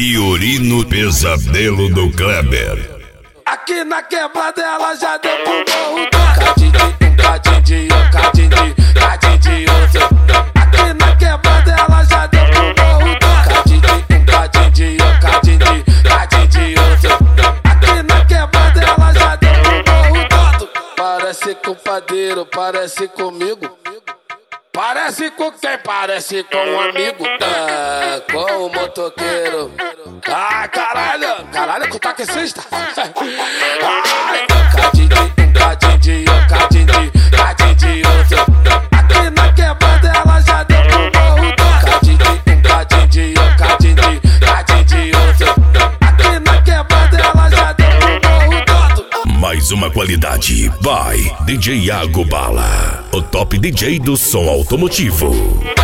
Fiorino Pesadelo do Kleber. Aqui na quebrada ela já deu pro morro todo. Cadinho de um, cadinho de outro. Aqui na quebrada ela já deu pro morro todo. Cadinho de um, cadinho de outro. Aqui na quebrada ela já deu pro morro todo. Parece com o padeiro, parece comigo. Parece com quem? Parece com um amigo. Com o motoqueiro. Ah, caralho, caralho, que taxista. Ai, cadinho de outro. Aqui na quebrada ela já deu pro morro todo. Cadinho de outro. Aqui na quebrada ela já deu pro morro todo. Mais uma qualidade, vai DJ Iago Bala, o top DJ do som automotivo.